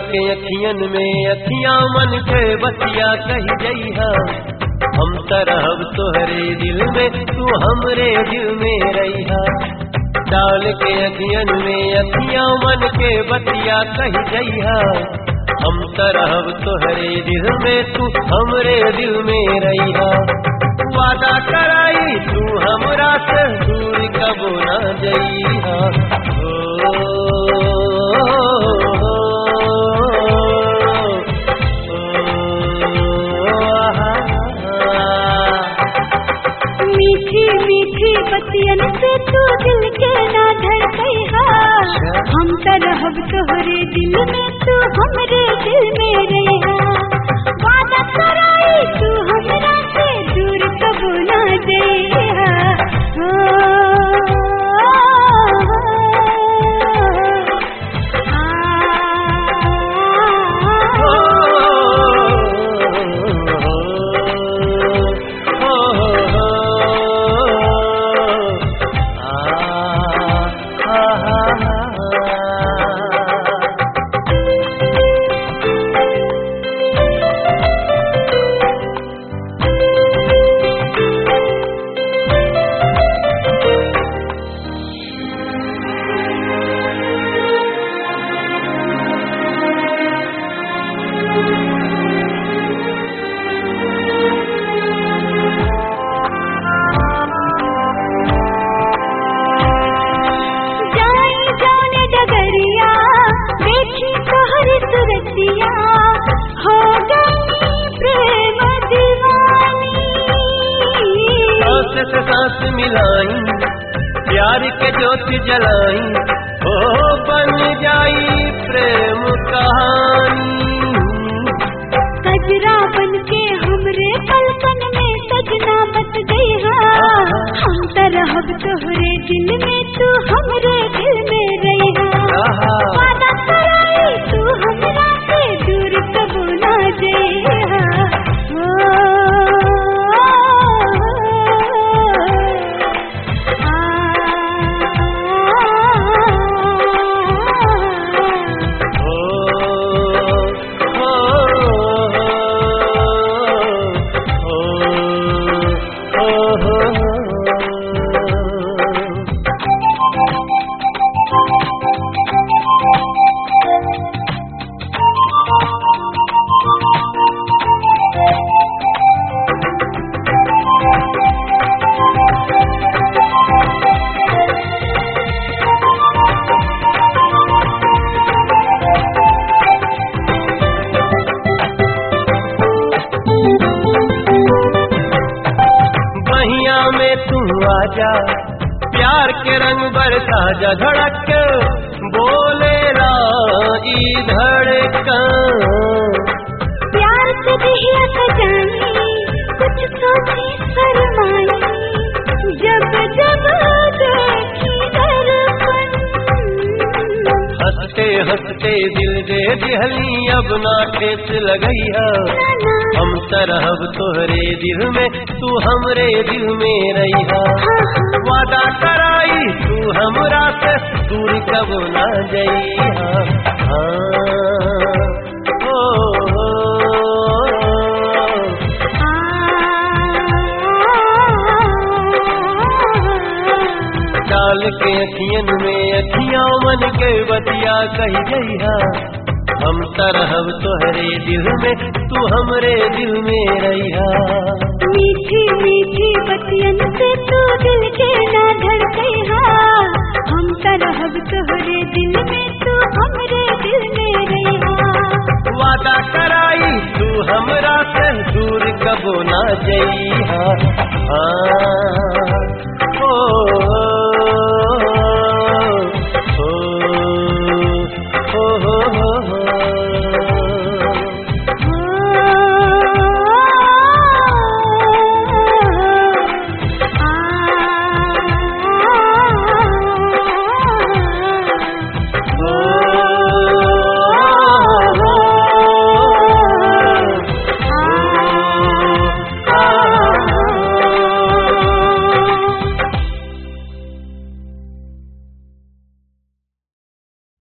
के अखियन में अखियां मन के बतिया कही जइहा, हम तरहब तोहरे दिल में तू हमरे दिल में रहिहा। डाल के अखियन में अखियां मन के बतिया कही जइहा, हम तरहब तोहरे दिल में तू हमरे दिल में रहिहा। वादा कराई तू हमरा से दूर कबो ना जइहा। मीठी मीठी बतियन से तू दिल के ना धड़कइहा, हम तरहब तोहरे दिल में तू हमरे दिल में रहिहा। वादा कराई तू हमरा से दूर कबो ना जइहा। से सांस मिलाई प्यार के ज्योत जलाई, हो बन जाई प्रेम कहानी। कजरा बन के हमरे पलकन में सजना बस गइहा, हम तरहब तोहरे दिल में तू हमरे दिल में रहिहा। वादा कराई तू हमरा से दूर कबो ना जइहा। आजा प्यार के रंग बरसा जा, धड़क बोलेला ई धड़कन। प्यार से दिया सजाई कुछ सोची शर्माई, जब जब देखी दर्पण। हंसते हंसते दिल दे दिहली अब ना ठेस लगइहा, हम तरहब तोहरे दिल में तू हमरे दिल में रहिहा। वादा कराई तू हमरा से दूर कबो ना जइहा। डाल के अखियन में अखियां मन के बतिया कही जइहा, हम तरहब तोहरे दिल में तू हमरे दिल में रहिहा। मीठी मीठी बतियन से तू दिल के ना धड़कइहा, हम तरहब तोहरे दिल में तू हमरे दिल में रहिहा। वादा कराई तू हमरा से दूर कबो ना जइहा।